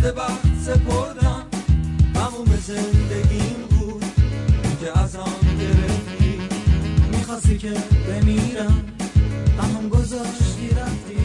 بخت سپردم، تموم زندگیم بود که از آن گرفتی، میخواستی که بمیرم هم گذاشتی رفتی.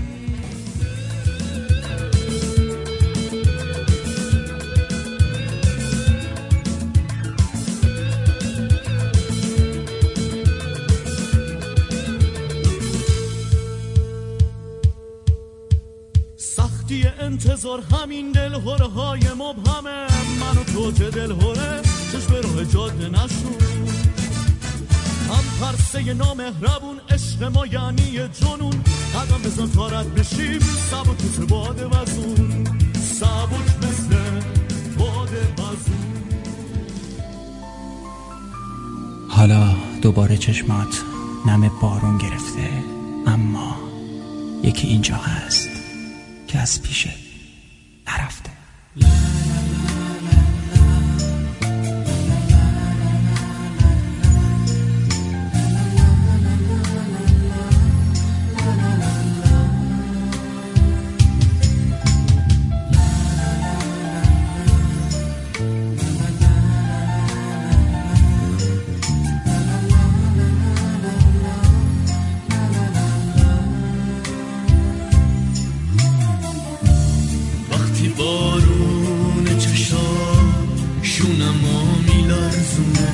سختی انتظار همین دلهوره های مبهمه، من و تو که دلهوره چشم راه جاده نشون، هم پرسه نامهربون عشق ما یعنی جنون، قدم بزن تا رد بشیم سبک مثل باد وزون، سبک مثل باد وزون. حالا دوباره چشمات نم بارون گرفته، اما یکی اینجا هست که از پیشه نرفته. بارون چشاشونمو میلرزونه،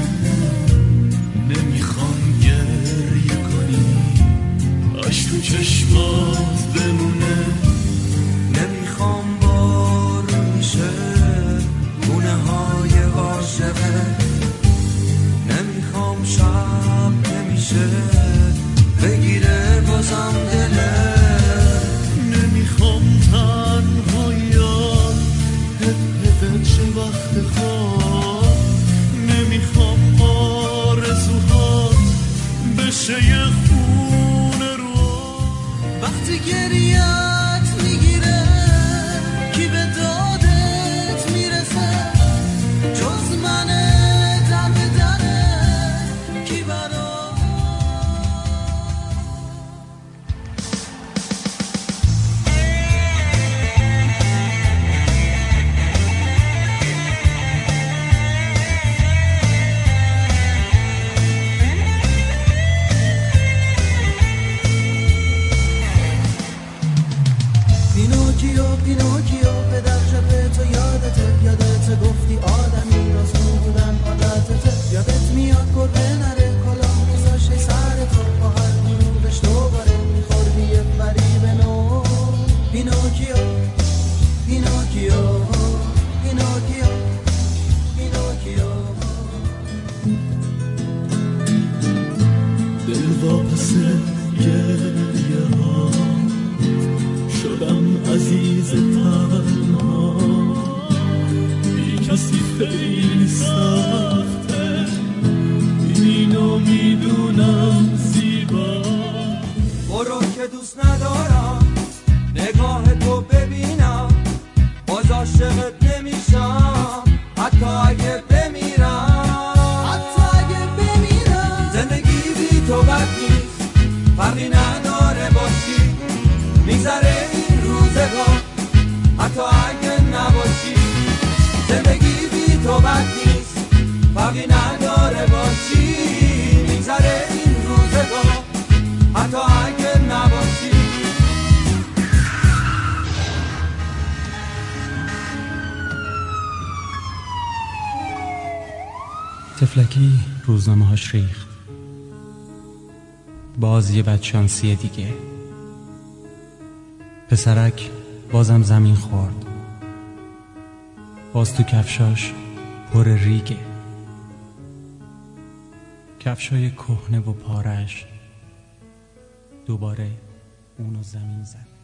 نمیخوام گریه کنی عشق تو چشمات بمونه، نمیخوام بارون شه گونه های عاشقه، نمیخوام شب نمیشه بگیره بازم دله، نمیخوام تنهاییات چه وقت خواب، نمیخوام آرزوهات بشه یه خونه رو، وقتی گریت میگیره کی به دادت میرسه جز من دم دره کی برا. پینوکیو پدر شده تو یادت گفتی آدمی راست بودن عادتته، یادت میاد گربه نره کلاه میذاشه سر تو با هر گروهش دوباره میخوردی یه فریب نو. پینوکیو دل واپسه گریه ها شدم عزیز تنها، بی کسی خیلی سخته اینو میدونم زیبا، برو که دوست ندارم نگاه تو ببینم، باز عاشقت نمیشم حتی اگه بمیرم، زندگی بی تو بد نیست فرقی نداره باشی، میگذره این روزگار حتی اگه نباشی، زندگی بی تو بد نیست فرقی نداره باشی، میگذره این روزگار حتی اگه نباشی. تفلکی روزنامه هاش ریخت، باز یه بدشانسی دیگه، پسرک بازم زمین خورد، باز تو کفشاش پر ریگه، کفشای کهنه و پارش دوباره اونو زمین زد.